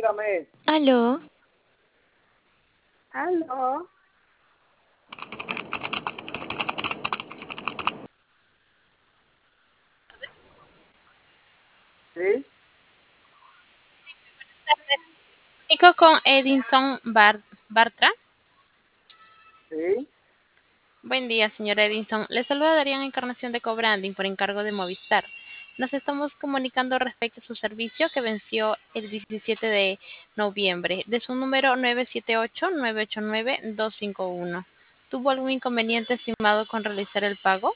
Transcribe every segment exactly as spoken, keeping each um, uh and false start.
dígame. Aló. Aló. Sí, Comunico con Edinson Bar- Bartra. sí, Buen día, señor Edinson. Le saluda Darían Encarnación de Cobranding por encargo de Movistar. Nos estamos comunicando respecto a su servicio que venció el diecisiete de noviembre de su número nueve siete ocho, nueve ocho nueve, dos cinco uno. ¿Tuvo algún inconveniente estimado con realizar el pago?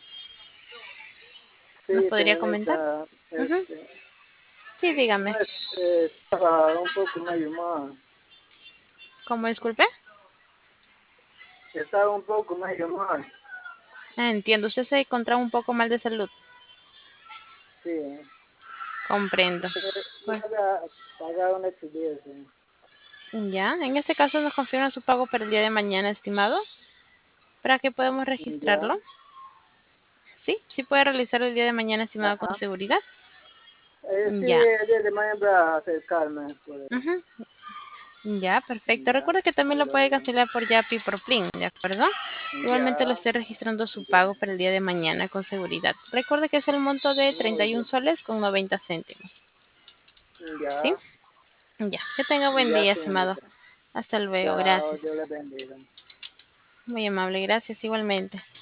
¿Nos sí, podría comentar? señorita. Ujú. Este, Sí, dígame. no es, eh, estaba un poco medio mal. ¿Cómo disculpe? Estaba un poco medio mal. Ah, entiendo, usted se encontraba un poco mal de salud. Sí. Comprendo. Eh, Pues, paga, pagar una exhibición. ya, en este caso nos confirma su pago para el día de mañana, estimado, para que podamos Ya. registrarlo. Sí, sí puede realizar el día de mañana, estimado, con Ajá. seguridad. Eh, sí, Ya, el día de mañana voy a acercarme. Pues. ujú, ya, perfecto. Ya. Recuerda que también lo puede Luego. cancelar por Yapi y por Plin, ¿de acuerdo? Igualmente lo Ya. estoy registrando su Ya. pago para el día de mañana con seguridad. Recuerde que es el monto de Muy treinta y uno bien. soles con noventa céntimos. ¿Sí? Ya. Ya, que tenga buen Ya, día, estimado. señorita. Hasta luego, Chao. gracias. Dios le bendiga. Muy amable, gracias igualmente.